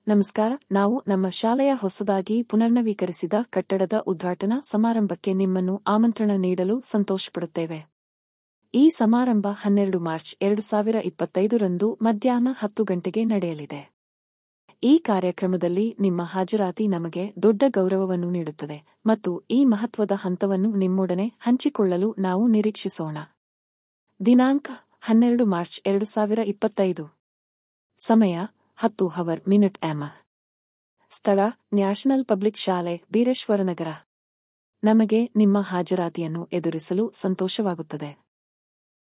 ನಮಸ್ಕಾರ. ನಾವು ನಮ್ಮ ಶಾಲೆಯ ಹೊಸದಾಗಿ ಪುನರ್ನವೀಕರಿಸಿದ ಕಟ್ಟಡದ ಉದ್ಘಾಟನಾ ಸಮಾರಂಭಕ್ಕೆ ನಿಮ್ಮನ್ನು ಆಮಂತ್ರಣ ನೀಡಲು ಸಂತೋಷಪಡುತ್ತೇವೆ. ಈ ಸಮಾರಂಭ 12 ಮಾರ್ಚ್ 2025 ರಂದು ಮಧ್ಯಾಹ್ನ 10 ಗಂಟೆಗೆ ನಡೆಯಲಿದೆ. ಈ ಕಾರ್ಯಕ್ರಮದಲ್ಲಿ ನಿಮ್ಮ ಹಾಜರಾತಿ ನಮಗೆ ದೊಡ್ಡ ಗೌರವವನ್ನು ನೀಡುತ್ತದೆ ಮತ್ತು ಈ ಮಹತ್ವದ ಹಂತವನ್ನು ನಿಮ್ಮೊಡನೆ ಹಂಚಿಕೊಳ್ಳಲು ನಾವು ನಿರೀಕ್ಷಿಸೋಣ. ದಿನಾಂಕ 12 ಮಾರ್ಚ್ 2025. ಸಮಯ 10 AM. ಸ್ಥಳ ನ್ಯಾಷನಲ್ ಪಬ್ಲಿಕ್ ಶಾಲೆ, ಬೀರೇಶ್ವರನಗರ. ನಮಗೆ ನಿಮ್ಮ ಹಾಜರಾತಿಯನ್ನು ಎದುರಿಸಲು ಸಂತೋಷವಾಗುತ್ತದೆ.